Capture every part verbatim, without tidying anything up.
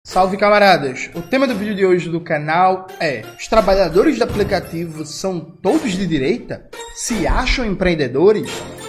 Salve, camaradas! O tema do vídeo de hoje do canal é: os trabalhadores de aplicativo são todos de direita? Se acham empreendedores?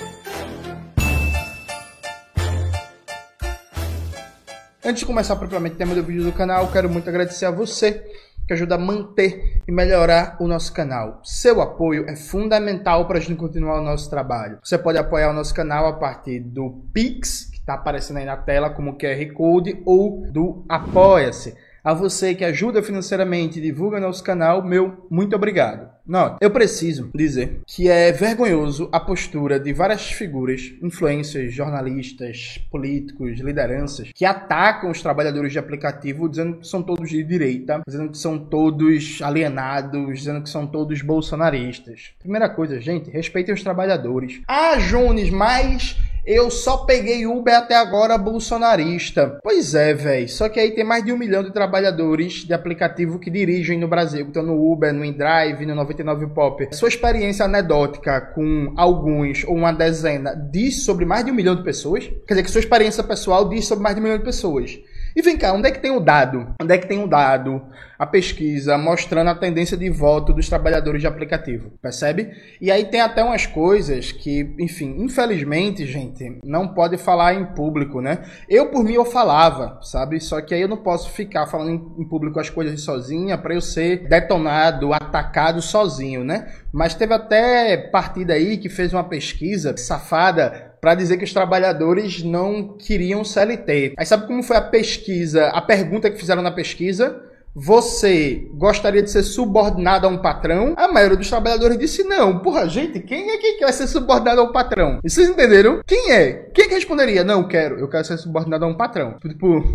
Antes de começar propriamente o tema do vídeo do canal, quero muito agradecer a você que ajuda a manter e melhorar o nosso canal. Seu apoio é fundamental para a gente continuar o nosso trabalho. Você pode apoiar o nosso canal a partir do Pix, que está aparecendo aí na tela como Q R Code, ou do Apoia-se. A você que ajuda financeiramente e divulga nosso canal, meu muito obrigado. Nota, eu preciso dizer que é vergonhoso a postura de várias figuras, influencers, jornalistas, políticos, lideranças, que atacam os trabalhadores de aplicativo dizendo que são todos de direita, dizendo que são todos alienados, dizendo que são todos bolsonaristas. Primeira coisa, gente, respeitem os trabalhadores. Ah, Jones, mas eu só peguei Uber até agora bolsonarista. Pois é, velho. Só que aí tem mais de um milhão de trabalhadores de aplicativo que dirigem no Brasil, que estão no Uber, no InDrive, no noventa e nove Pop. Sua experiência anedótica com alguns ou uma dezena diz sobre mais de um milhão de pessoas? Quer dizer, que sua experiência pessoal diz sobre mais de um milhão de pessoas. E vem cá, onde é que tem o dado? Onde é que tem o dado, a pesquisa, mostrando a tendência de voto dos trabalhadores de aplicativo? Percebe? E aí tem até umas coisas que, enfim, infelizmente, gente, não pode falar em público, né? Eu, por mim, eu falava, sabe? Só que aí eu não posso ficar falando em público as coisas sozinha para eu ser detonado, atacado sozinho, né? Mas teve até partida aí que fez uma pesquisa safada para dizer que os trabalhadores não queriam C L T. Aí sabe como foi a pesquisa, a pergunta que fizeram na pesquisa? Você gostaria de ser subordinado a um patrão? A maioria dos trabalhadores disse não. Porra, gente, quem é que quer ser subordinado a um patrão? E vocês entenderam? Quem é? Quem que responderia? Não, quero. Eu quero ser subordinado a um patrão. Tipo,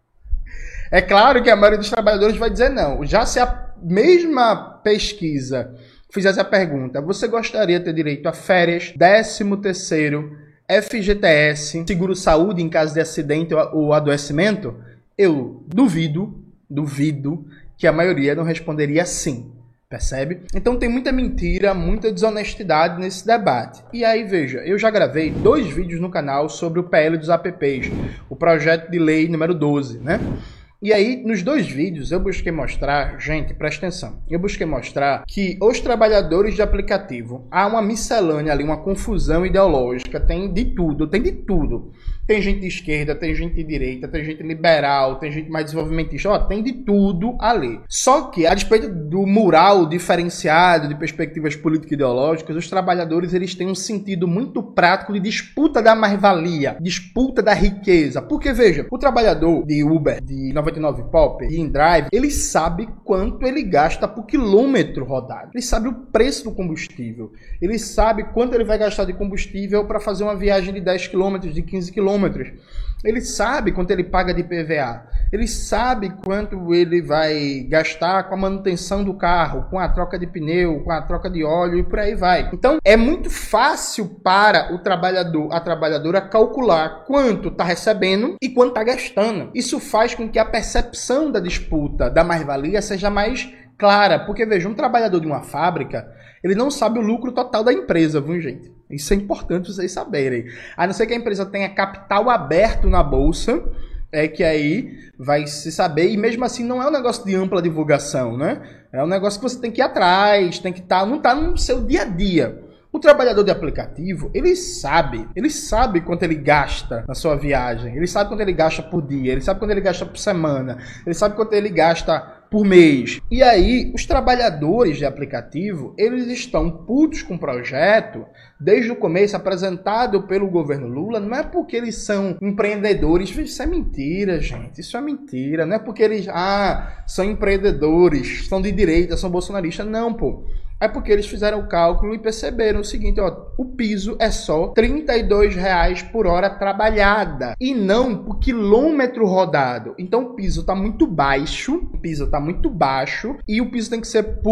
é claro que a maioria dos trabalhadores vai dizer não. Já se a mesma pesquisa fizesse a pergunta, você gostaria de ter direito a férias, décimo terceiro, F G T S, seguro-saúde em caso de acidente ou adoecimento? Eu duvido, duvido que a maioria não responderia sim, percebe? Então tem muita mentira, muita desonestidade nesse debate. E aí, veja, eu já gravei dois vídeos no canal sobre o P L dos apps, o projeto de lei número doze, né? E aí, nos dois vídeos, eu busquei mostrar, gente, presta atenção, eu busquei mostrar que os trabalhadores de aplicativo, há uma miscelânea ali, uma confusão ideológica, tem de tudo, tem de tudo. Tem gente de esquerda, tem gente de direita, tem gente liberal, tem gente mais desenvolvimentista, ó, tem de tudo ali. Só que, a despeito do mural diferenciado de perspectivas político-ideológicas, os trabalhadores, eles têm um sentido muito prático de disputa da mais-valia, disputa da riqueza. Porque, veja, o trabalhador de Uber, de noventa e nove Pop, de InDrive, ele sabe quanto ele gasta por quilômetro rodado. Ele sabe o preço do combustível. Ele sabe quanto ele vai gastar de combustível para fazer uma viagem de dez quilômetros, de quinze quilômetros. Ele sabe quanto ele paga de I P V A. Ele sabe quanto ele vai gastar com a manutenção do carro, com a troca de pneu, com a troca de óleo e por aí vai. Então, é muito fácil para o trabalhador, a trabalhadora, calcular quanto está recebendo e quanto está gastando. Isso faz com que a percepção da disputa da mais-valia seja mais clara. Porque, veja, um trabalhador de uma fábrica, ele não sabe o lucro total da empresa, viu, gente? Isso é importante vocês saberem. A não ser que a empresa tenha capital aberto na bolsa, é que aí vai se saber. E mesmo assim não é um negócio de ampla divulgação, né? É um negócio que você tem que ir atrás, tem que estar, não está no seu dia a dia. O trabalhador de aplicativo, ele sabe, ele sabe quanto ele gasta na sua viagem, ele sabe quanto ele gasta por dia, ele sabe quanto ele gasta por semana, ele sabe quanto ele gasta por mês. E aí, os trabalhadores de aplicativo, eles estão putos com o projeto desde o começo, apresentado pelo governo Lula. Não é porque eles são empreendedores, isso é mentira, gente, isso é mentira. Não é porque eles, ah, são empreendedores, são de direita, são bolsonaristas, não, pô. É porque eles fizeram o cálculo e perceberam o seguinte, ó, o piso é só trinta e dois reais por hora trabalhada e não por quilômetro rodado. Então o piso está muito baixo, o piso está muito baixo e o piso tem que ser por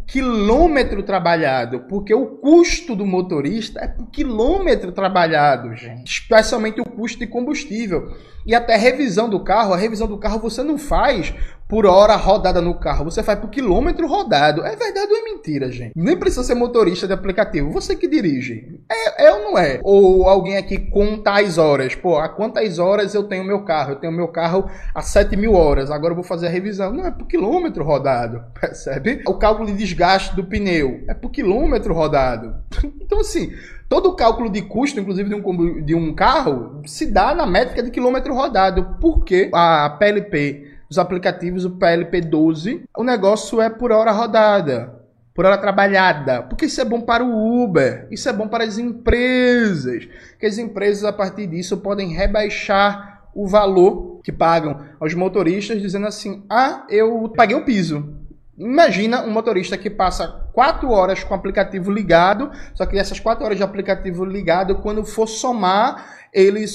quilômetro trabalhado, porque o custo do motorista é por quilômetro trabalhado, gente. Especialmente o custo de combustível. E até revisão do carro, a revisão do carro você não faz por hora rodada no carro, você faz por quilômetro rodado. É verdade ou é mentira, gente? Nem precisa ser motorista de aplicativo, você que dirige. É, é ou não é? Ou alguém aqui conta as horas. Pô, a quantas horas eu tenho meu carro? Eu tenho meu carro a sete mil horas, agora eu vou fazer a revisão. Não, é por quilômetro rodado, percebe? O cálculo de desgaste do pneu é por quilômetro rodado. Então, assim, todo o cálculo de custo, inclusive de um, de um carro, se dá na métrica de quilômetro rodado. Porque a P L P dos aplicativos, o P L P doze, o negócio é por hora rodada, por hora trabalhada. Porque isso é bom para o Uber, isso é bom para as empresas. Que as empresas, a partir disso, podem rebaixar o valor que pagam aos motoristas, dizendo assim, ah, eu paguei o piso. Imagina um motorista que passa quatro horas com o aplicativo ligado, só que essas quatro horas de aplicativo ligado, quando for somar, ele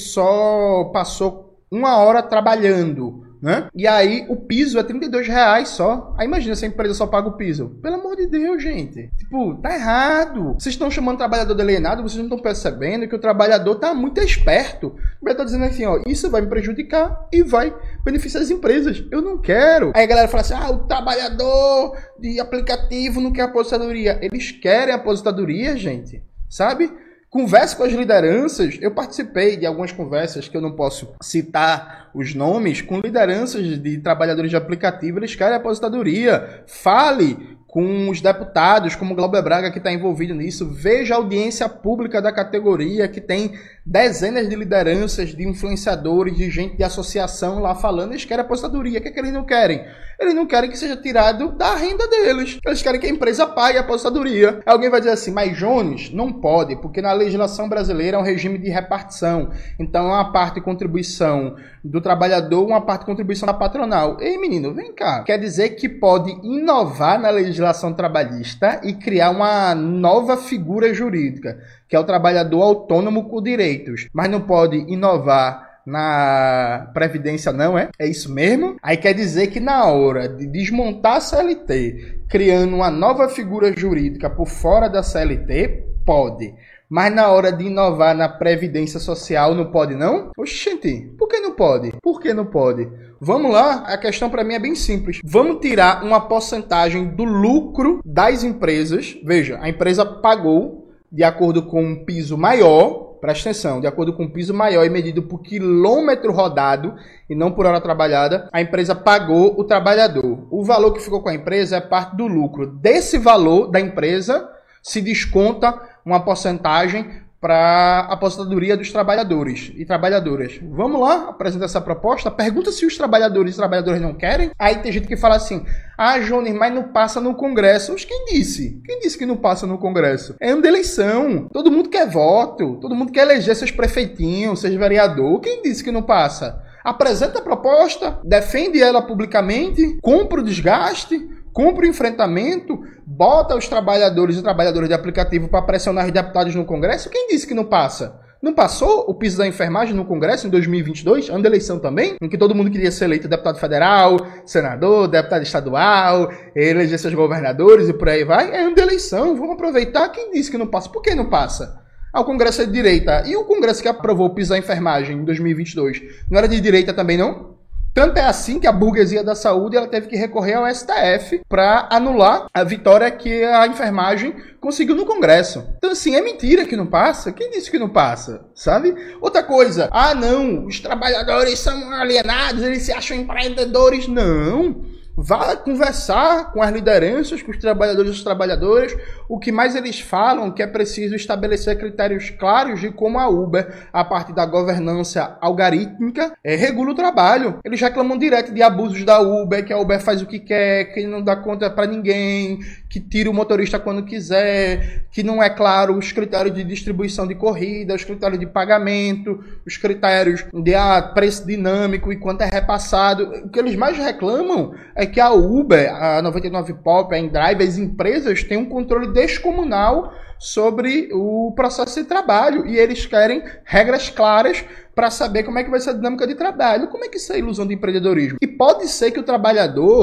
só passou uma hora trabalhando, né? E aí o piso é trinta e dois reais só. Aí imagina se a empresa só paga o piso. Pelo amor de Deus, gente. Tipo, tá errado. Vocês estão chamando o trabalhador de alienado, vocês não estão percebendo que o trabalhador tá muito esperto. Ele tá dizendo assim, ó, isso vai me prejudicar e vai beneficiar as empresas. Eu não quero. Aí a galera fala assim, ah, o trabalhador de aplicativo não quer aposentadoria. Eles querem aposentadoria, gente. Sabe? Converse com as lideranças. Eu participei de algumas conversas que eu não posso citar os nomes, com lideranças de trabalhadores de aplicativo. Eles querem aposentadoria. Fale com os deputados, como o Glauber Braga, que está envolvido nisso. Veja a audiência pública da categoria, que tem dezenas de lideranças, de influenciadores, de gente de associação lá falando. Eles querem aposentadoria. O que é que eles não querem? Eles não querem que seja tirado da renda deles. Eles querem que a empresa pague a aposentadoria. Alguém vai dizer assim, mas Jones, não pode, porque na legislação brasileira é um regime de repartição. Então é uma parte de contribuição do trabalhador, uma parte de contribuição da patronal. Ei, menino, vem cá. Quer dizer que pode inovar na legislação trabalhista e criar uma nova figura jurídica, que é o trabalhador autônomo com direitos. Mas não pode inovar na Previdência, não é? É isso mesmo? Aí quer dizer que na hora de desmontar a C L T, criando uma nova figura jurídica por fora da C L T, pode. Mas na hora de inovar na Previdência Social, não pode, não? Oxente, por que não pode? Por que não pode? Vamos lá, a questão para mim é bem simples. Vamos tirar uma porcentagem do lucro das empresas. Veja, a empresa pagou de acordo com um piso maior, presta atenção, de acordo com um piso maior e medido por quilômetro rodado e não por hora trabalhada, a empresa pagou o trabalhador. O valor que ficou com a empresa é parte do lucro. Desse valor da empresa se desconta uma porcentagem para a aposentadoria dos trabalhadores e trabalhadoras. Vamos lá apresentar essa proposta? Pergunta se os trabalhadores e trabalhadoras não querem. Aí tem gente que fala assim, ah, Jones, mas não passa no Congresso. Mas quem disse? Quem disse que não passa no Congresso? É ano de eleição. Todo mundo quer voto. Todo mundo quer eleger seus prefeitinhos, seus vereadores. Quem disse que não passa? Apresenta a proposta, defende ela publicamente, compra o desgaste, cumpre o enfrentamento, bota os trabalhadores e trabalhadoras de aplicativo para pressionar os deputados no Congresso. Quem disse que não passa? Não passou o piso da enfermagem no Congresso em dois mil e vinte e dois, ano de eleição também, em que todo mundo queria ser eleito deputado federal, senador, deputado estadual, eleger seus governadores e por aí vai. É ano de eleição, vamos aproveitar. Quem disse que não passa? Por que não passa? Ah, o Congresso é de direita. E o Congresso que aprovou o piso da enfermagem em dois mil e vinte e dois, não era de direita também, não? Tanto é assim que a burguesia da saúde ela teve que recorrer ao S T F para anular a vitória que a enfermagem conseguiu no Congresso. Então, assim, é mentira que não passa? Quem disse que não passa? Sabe? Outra coisa, ah, não, os trabalhadores são alienados, eles se acham empreendedores. Não. Vá conversar com as lideranças, com os trabalhadores e as trabalhadoras. O que mais eles falam é que é preciso estabelecer critérios claros de como a Uber, a partir da governança algorítmica, é, regula o trabalho. Eles reclamam direto de abusos da Uber, que a Uber faz o que quer, que não dá conta para ninguém, que tira o motorista quando quiser, que não é claro os critérios de distribuição de corrida, os critérios de pagamento, os critérios de ah, preço dinâmico e quanto é repassado. O que eles mais reclamam é que a Uber, a noventa e nove Pop, a InDrive, as empresas têm um controle descomunal sobre o processo de trabalho e eles querem regras claras para saber como é que vai ser a dinâmica de trabalho. Como é que isso é ilusão de empreendedorismo? E pode ser que o trabalhador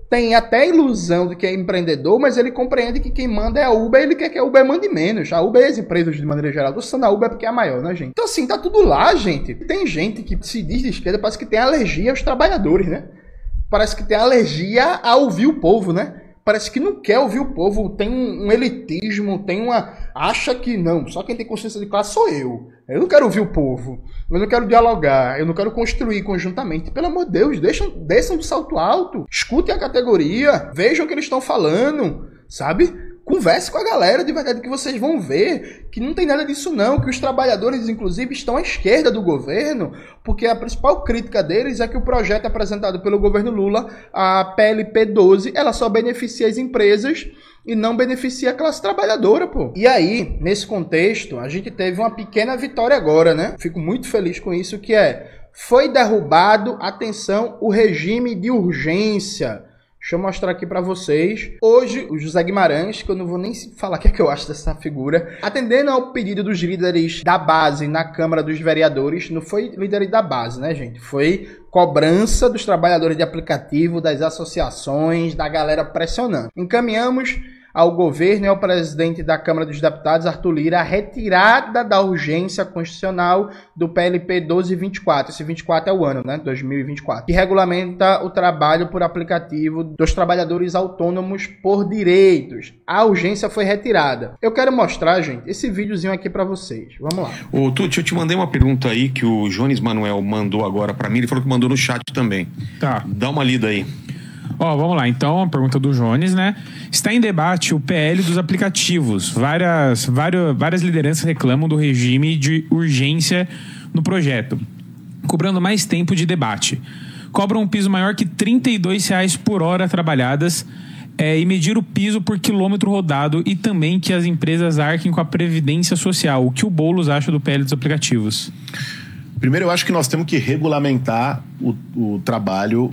tem até a ilusão de que é empreendedor, mas ele compreende que quem manda é a Uber e ele quer que a Uber mande menos. A Uber e as empresas, de maneira geral, tô citando a Uber porque é a maior, né, gente? Então, assim, tá tudo lá, gente. Tem gente que se diz de esquerda, parece que tem alergia aos trabalhadores, né? Parece que tem alergia a ouvir o povo, né? Parece que não quer ouvir o povo, tem um, um elitismo, tem uma... Acha que não, só quem tem consciência de classe sou eu. Eu não quero ouvir o povo, eu não quero dialogar, eu não quero construir conjuntamente. Pelo amor de Deus, deixam, desçam do salto alto, escutem a categoria, vejam o que eles estão falando, sabe? Converse com a galera de verdade, que vocês vão ver que não tem nada disso não, que os trabalhadores, inclusive, estão à esquerda do governo, porque a principal crítica deles é que o projeto apresentado pelo governo Lula, a P L P doze, ela só beneficia as empresas e não beneficia a classe trabalhadora, pô. E aí, nesse contexto, a gente teve uma pequena vitória agora, né? Fico muito feliz com isso, que é, foi derrubado, atenção, o regime de urgência. Deixa eu mostrar aqui pra vocês. Hoje, o José Guimarães, que eu não vou nem falar o que é que eu acho dessa figura, atendendo ao pedido dos líderes da base na Câmara dos Vereadores, não foi líder da base, né, gente? Foi cobrança dos trabalhadores de aplicativo, das associações, da galera pressionando. Encaminhamos ao governo e ao presidente da Câmara dos Deputados, Arthur Lira, a retirada da urgência constitucional do P L P doze vinte e quatro. Esse vinte e quatro é o ano, né? dois mil e vinte e quatro. Que regulamenta o trabalho por aplicativo dos trabalhadores autônomos por direitos. A urgência foi retirada. Eu quero mostrar, gente, esse videozinho aqui pra vocês. Vamos lá. Ô, Tuti, eu te mandei uma pergunta aí que o Jones Manuel mandou agora pra mim. Ele falou que mandou no chat também. Tá. Dá uma lida aí. Ó, vamos lá. Então, a pergunta do Jones, né? Está em debate o P L dos aplicativos. Várias, várias, várias lideranças reclamam do regime de urgência no projeto, cobrando mais tempo de debate. Cobram um piso maior que trinta e dois reais por hora trabalhadas é, e medir o piso por quilômetro rodado e também que as empresas arquem com a previdência social. O que o Boulos acha do P L dos aplicativos? Primeiro, eu acho que nós temos que regulamentar o, o trabalho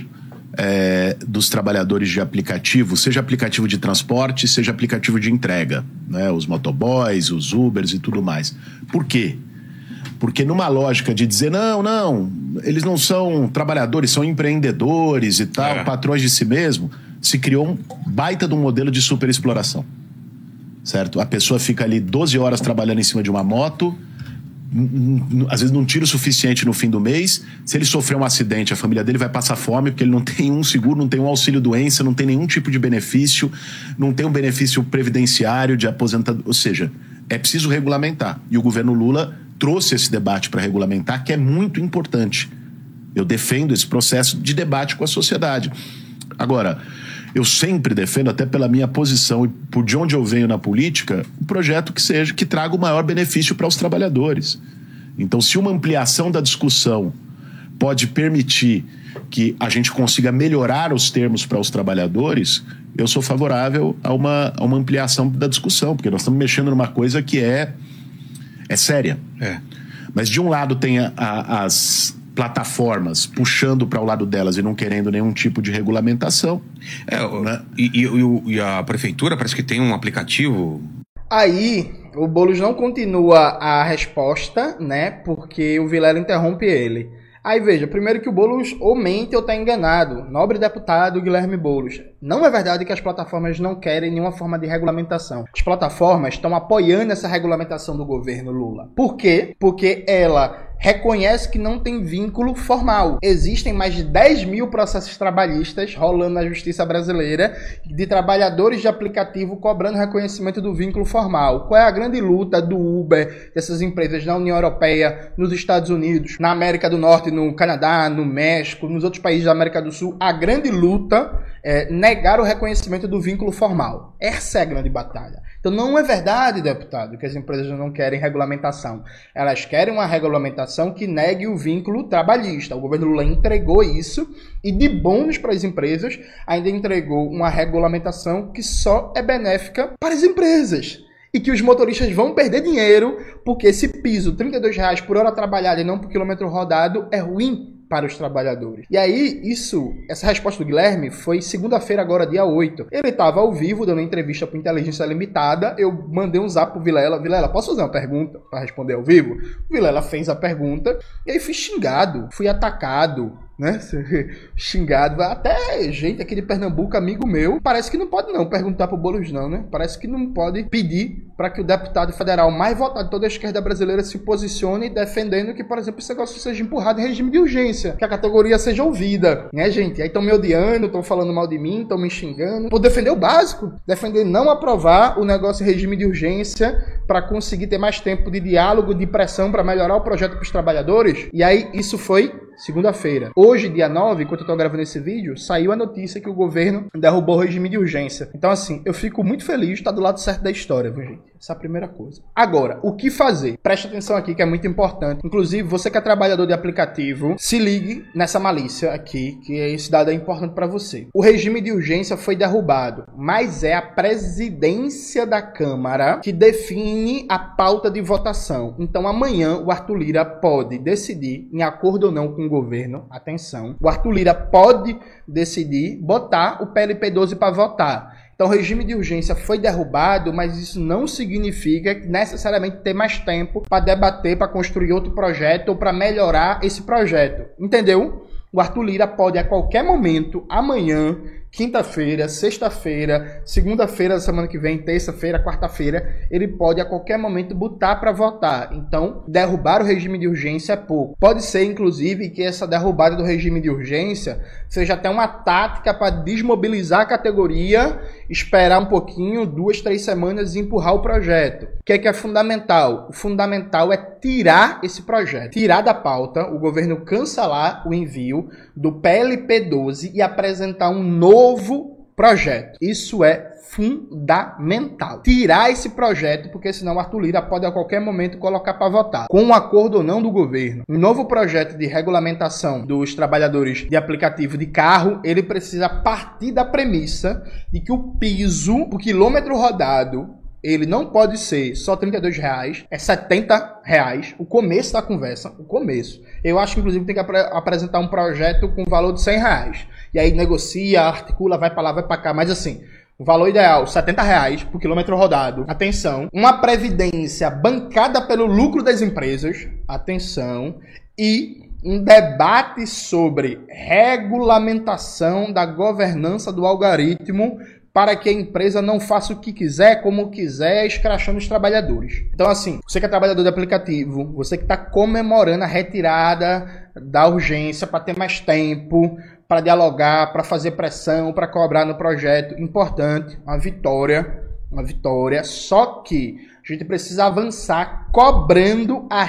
É, dos trabalhadores de aplicativo, seja aplicativo de transporte, seja aplicativo de entrega, né? Os motoboys, os Ubers e tudo mais. Por quê? Porque numa lógica de dizer, não, não, eles não são trabalhadores, são empreendedores e tal, é. patrões de si mesmo, se criou um baita de um modelo de superexploração, certo? A pessoa fica ali doze horas trabalhando em cima de uma moto, às vezes não tira o suficiente no fim do mês. Se ele sofrer um acidente, a família dele vai passar fome porque ele não tem um seguro, não tem um auxílio doença, não tem nenhum tipo de benefício, não tem um benefício previdenciário de aposentadoria. Ou seja, é preciso regulamentar. E o governo Lula trouxe esse debate para regulamentar, que é muito importante. Eu defendo esse processo de debate com a sociedade. Agora, eu sempre defendo, até pela minha posição e por de onde eu venho na política, um projeto que seja, que traga o maior benefício para os trabalhadores. Então, se uma ampliação da discussão pode permitir que a gente consiga melhorar os termos para os trabalhadores, eu sou favorável a uma, a uma ampliação da discussão, porque nós estamos mexendo numa coisa que é, é séria. É. Mas de um lado tem a, a, as plataformas puxando para o lado delas e não querendo nenhum tipo de regulamentação. É, né? e, e, e a prefeitura parece que tem um aplicativo. Aí o Boulos não continua a resposta, né? Porque o Vilela interrompe ele. Aí veja, primeiro que o Boulos ou mente ou está enganado. Nobre deputado Guilherme Boulos. Não é verdade que as plataformas não querem nenhuma forma de regulamentação. As plataformas estão apoiando essa regulamentação do governo Lula. Por quê? Porque ela reconhece que não tem vínculo formal. Existem mais de dez mil processos trabalhistas rolando na justiça brasileira de trabalhadores de aplicativo cobrando reconhecimento do vínculo formal. Qual é a grande luta do Uber, dessas empresas na União Europeia, nos Estados Unidos, na América do Norte, no Canadá, no México, nos outros países da América do Sul? A grande luta é negar o reconhecimento do vínculo formal. Essa é a grande batalha. Então não é verdade, deputado, que as empresas não querem regulamentação. Elas querem uma regulamentação que negue o vínculo trabalhista. O governo Lula entregou isso e, de bônus para as empresas, ainda entregou uma regulamentação que só é benéfica para as empresas. E que os motoristas vão perder dinheiro porque esse piso, trinta e dois reais por hora trabalhada e não por quilômetro rodado, é ruim para os trabalhadores. E aí, isso, essa resposta do Guilherme foi segunda-feira, agora dia oito. Ele estava ao vivo, dando entrevista para Inteligência Limitada. Eu mandei um zap pro Vilela. Vilela, posso fazer uma pergunta para responder ao vivo? O Vilela fez a pergunta e aí fui xingado, fui atacado. né? Xingado. Até gente aqui de Pernambuco, amigo meu, parece que não pode não perguntar pro Boulos não, né? Parece que não pode pedir para que o deputado federal mais votado de toda a esquerda brasileira se posicione defendendo que, por exemplo, esse negócio seja empurrado em regime de urgência, que a categoria seja ouvida, né, gente? Aí estão me odiando, estão falando mal de mim, estão me xingando. Por defender o básico, defender não aprovar o negócio em regime de urgência para conseguir ter mais tempo de diálogo, de pressão para melhorar o projeto para os trabalhadores. E aí isso foi segunda-feira. Hoje, dia nove, enquanto eu tô gravando esse vídeo, saiu a notícia que o governo derrubou o regime de urgência. Então, assim, eu fico muito feliz de estar do lado certo da história, viu, gente? Essa é a primeira coisa. Agora, o que fazer? Preste atenção aqui que é muito importante. Inclusive, você que é trabalhador de aplicativo, se ligue nessa malícia aqui, que esse dado é importante para você. O regime de urgência foi derrubado, mas é a presidência da Câmara que define a pauta de votação. Então, amanhã, o Arthur Lira pode decidir, em acordo ou não com o governo, atenção, o Arthur Lira pode decidir botar o P L P doze para votar. Então, o regime de urgência foi derrubado, mas isso não significa necessariamente ter mais tempo para debater, para construir outro projeto ou para melhorar esse projeto. Entendeu? O Arthur Lira pode, a qualquer momento, amanhã, quinta-feira, sexta-feira, segunda-feira da semana que vem, terça-feira, quarta-feira, ele pode a qualquer momento botar para votar. Então, derrubar o regime de urgência é pouco. Pode ser, inclusive, que essa derrubada do regime de urgência seja até uma tática para desmobilizar a categoria, esperar um pouquinho, duas, três semanas e empurrar o projeto. O que é que é fundamental? O fundamental é tirar esse projeto, tirar da pauta, o governo cancelar o envio do P L P doze e apresentar um novo projeto. Isso é fundamental. Tirar esse projeto, porque senão o Arthur Lira pode a qualquer momento colocar para votar, com um acordo ou não do governo. Um novo projeto de regulamentação dos trabalhadores de aplicativo de carro, ele precisa partir da premissa de que o piso, o quilômetro rodado, ele não pode ser só trinta e dois reais, é setenta reais, o começo da conversa, o começo. Eu acho que, inclusive, tem que ap apresentar um projeto com valor de cem reais. E aí negocia, articula, vai para lá, vai para cá, mas assim, o valor ideal, setenta reais por quilômetro rodado. Atenção. Uma previdência bancada pelo lucro das empresas. Atenção. E um debate sobre regulamentação da governança do algoritmo para que a empresa não faça o que quiser, como quiser, escrachando os trabalhadores. Então, assim, você que é trabalhador de aplicativo, você que está comemorando a retirada da urgência para ter mais tempo, para dialogar, para fazer pressão, para cobrar no projeto, importante, uma vitória, uma vitória, só que a gente precisa avançar cobrando a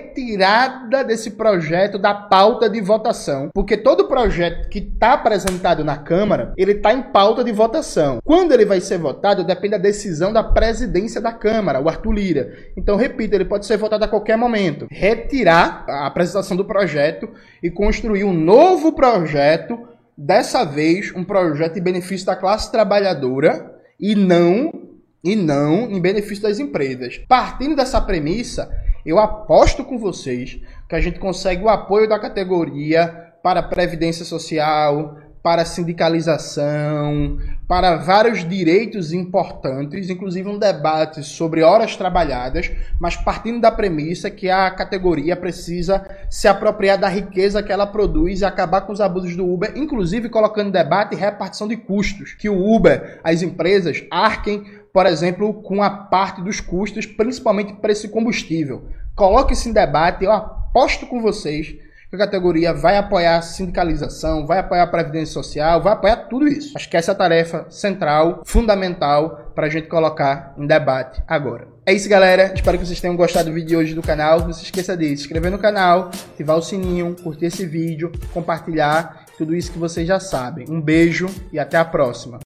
retirada desse projeto da pauta de votação. Porque todo projeto que está apresentado na Câmara, ele está em pauta de votação. Quando ele vai ser votado, depende da decisão da presidência da Câmara, o Arthur Lira. Então, repito, ele pode ser votado a qualquer momento. Retirar a apresentação do projeto e construir um novo projeto, dessa vez um projeto em benefício da classe trabalhadora e não... e não em benefício das empresas. Partindo dessa premissa, eu aposto com vocês que a gente consegue o apoio da categoria para a previdência social, para a sindicalização, para vários direitos importantes, inclusive um debate sobre horas trabalhadas, mas partindo da premissa que a categoria precisa se apropriar da riqueza que ela produz e acabar com os abusos do Uber, inclusive colocando em debate repartição de custos, que o Uber, as empresas, arquem, por exemplo, com a parte dos custos, principalmente preço de combustível. Coloque isso em debate, eu aposto com vocês que a categoria vai apoiar a sindicalização, vai apoiar a previdência social, vai apoiar tudo isso. Acho que essa é a tarefa central, fundamental, para a gente colocar em debate agora. É isso, galera. Espero que vocês tenham gostado do vídeo de hoje do canal. Não se esqueça de se inscrever no canal, ativar o sininho, curtir esse vídeo, compartilhar, tudo isso que vocês já sabem. Um beijo e até a próxima.